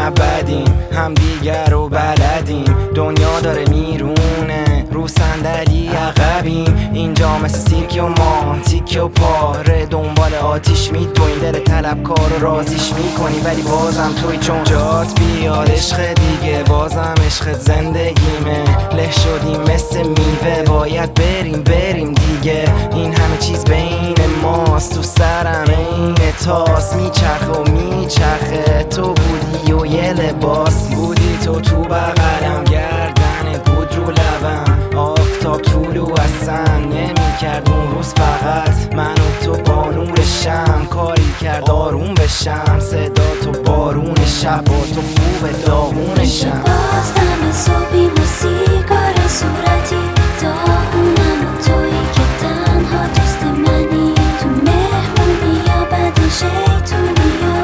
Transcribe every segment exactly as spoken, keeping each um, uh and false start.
بدیم، هم دیگر رو بلدیم. دنیا داره میرونه، رو صندلی عقبیم. اینجا مثل سیرکی و ما تیکه و پاره دنبال آتیش میدویم. دل طلبکار رو رازیش میکنی ولی بازم توی، چون جات بیاد عشق دیگه. بازم عشقت زندگیمه، له شدیم مثل میوه. باید بریم بریم دیگه، این همه چیز بین ماست. تو سرم این تاس میچرخه و میچرخه. تو بودی و یه لباس بودی، تو تو بغلم، گردنت بود رو لبم. آفتاب طولو اصلا نمیکرد اون روز، فقط من و تو با نور شم کاری کرد آروم بشم. صدا تو بارون شب و تو خوب داغون شم. باز دم صبحی موسیقار صورتی داغونم و تویی که تنها دوست منی. تو مهمونی یا بعد شیطونی یا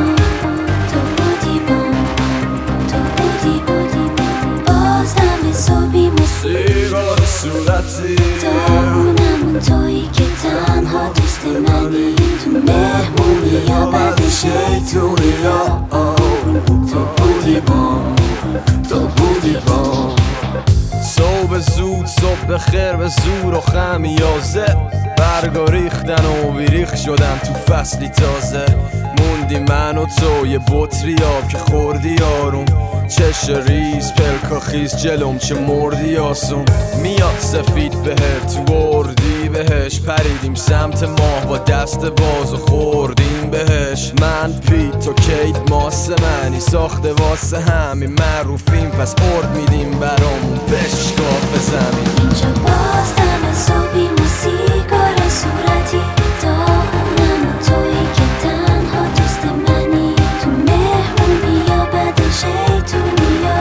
تو بودی بام، تو بودی بودی بام. باز دم صبحی موسیقار صورتی داغونم و تویی که تنها دوست منی. تو مهمونی یا بعد شیطونی یا تو بودی بام، تو بودی بام. صبح زود صبح بخیر به زور و خمیازه. برگا ریختن و بیریخ شدن تو فصلی تازه. موندی من و تو یه بطری آب که خوردی آروم. چش ریز پلکا خیز جلوم چه مردی آسون. میاد سفید بهت تو اردی بهش. پریدیم سمت ماه با دست باز و خوردیم بهش. من پیت تو کیت ماسه منی ساخته واسه همین معروفیم. پس ارد میدیم برامون بشکاف زمین. اینجا باز دم صبحی موسیقار صورتی داغونم و تویی که تنها دوست منی. تو مهمونی یا بعد شیطونی یا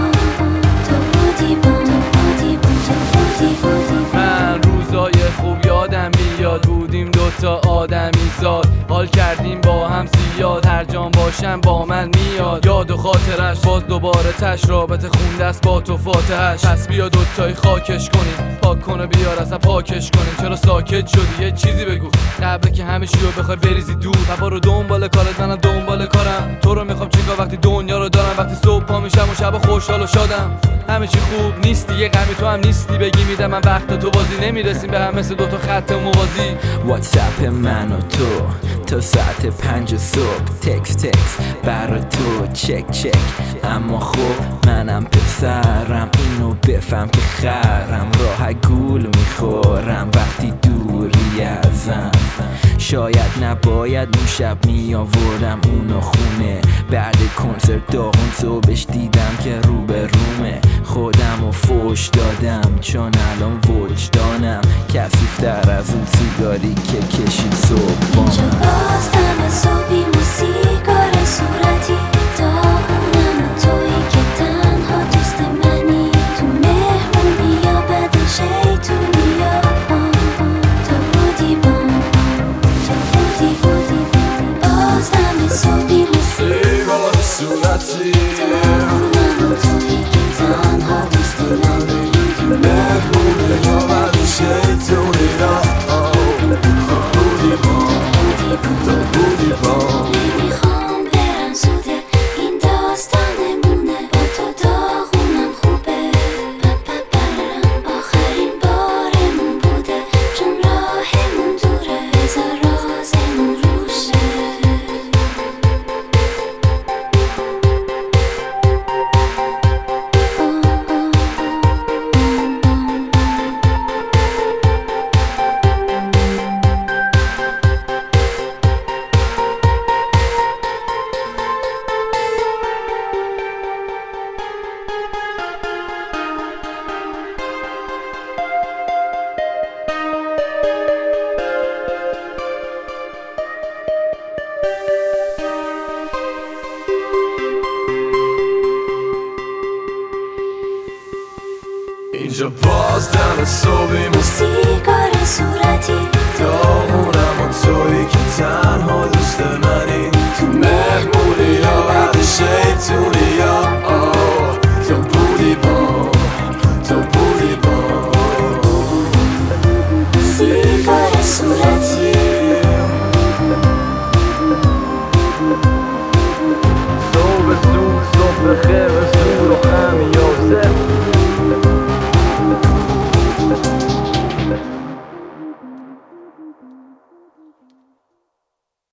تو بودی بام، تو بودی بام، تو بودی بودی. من روزای خوب یادم میاد، بودیم دوتا آدمی زاد. حال کردیم با هم زیاد، هر جام باشم با من میاد. یاد و خاطرش باز دوباره تش، رابطه خونده است با تو فاتحش. پس بیا دوتایی خاکش کنیم، پاک کنه بیار اصلا پاکش کنیم. چرا ساکت شدی؟ یه چیزی بگو قبل که همه چی رو بخوای بریزی دور. و برو دنبال کارت، منم دنبال کارم. تو رو میخوام چیکار وقتی دنیا رو دارم. وقتی صبح پا میشم و شب خوشحال و شادم. همه چی خوب نیستی، یه غمی تو هم نیستی. بگی میدم من وقت تو بازی نمیرسیم به هم مثل دوتا خط موازی. واتساپ من و تو تا ساعت پنج صبح تکس تکس برا تو چک چک. اما خب منم پسرم اینو بفهم که خرم. راه گول میخورم وقتی دوری ازم. شاید نباید اون شب میآوردم اونو خونه. بعد کنسرت داغون صبحش دیدم که رو به رومه. خودم و فوش دادم چون الان وجدانم کثیف‌تر از اون سیگاری که کشید صبح با اینجا من. باز دم صبحی موسیقار صورتی داغونم و تویی که تنها دوست منی. تو مهمونی یا بعد شیطونی یا تو بودی بام، تو بودی بودی بام. باز دم صبحی موسیقار صورتی داغونم و تویی که تنها دوست منی. تو مهمونی یا بعد شیطونی یا تو بودی بام، تو بودی بام. نمیخوام برم زوده، این داستانمونه. با تو داغونم خوبه، آخرین بارمون بوده. چون راهمون دوره، بذار رازمون روشه. اینجا باز دم صبحی موسیقار صورتی داغونم و تویی